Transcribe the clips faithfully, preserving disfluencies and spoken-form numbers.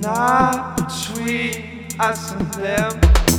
not between us and them.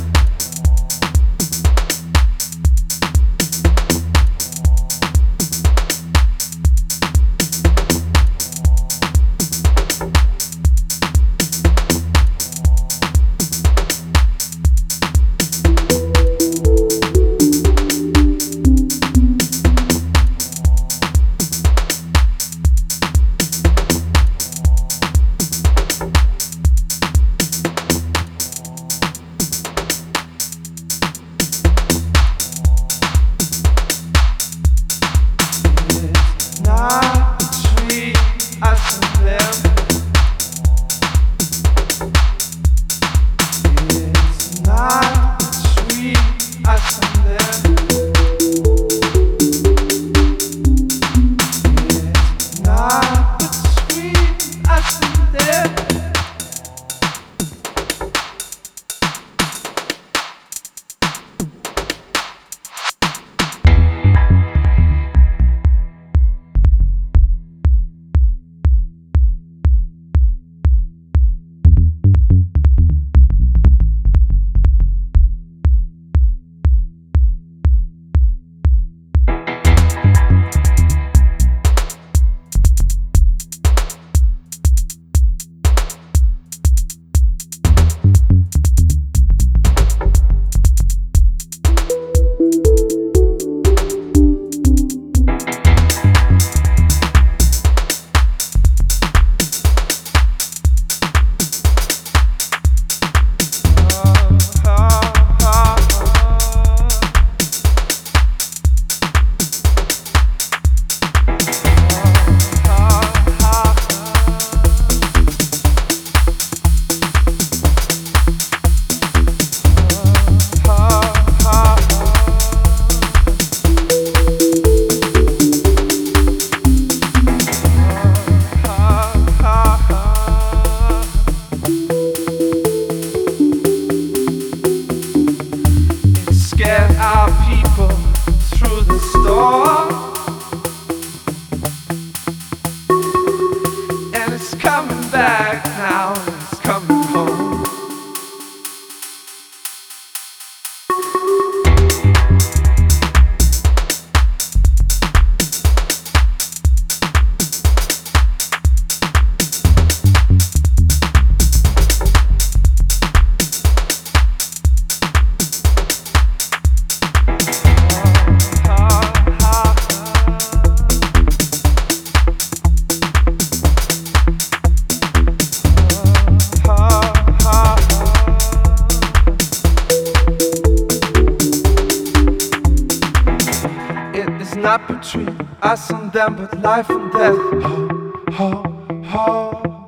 Not between us and them. It's not between us and them. It's not between us and them. Our people through the storm, and it's coming back now, it's coming home. Not between us and them, but life and death. Ho, ho, ho.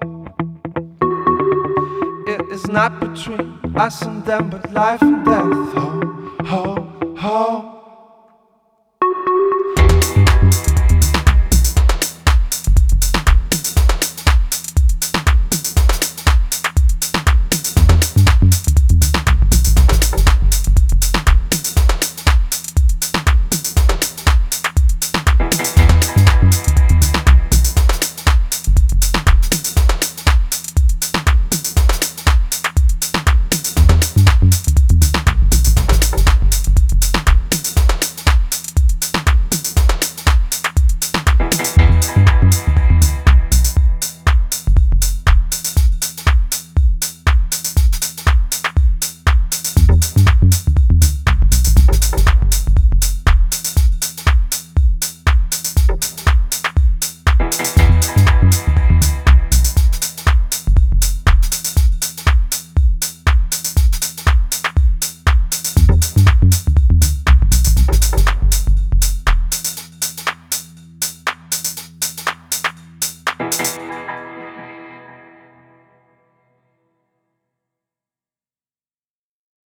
It is not between us and them, but life and death. Ho, ho, ho.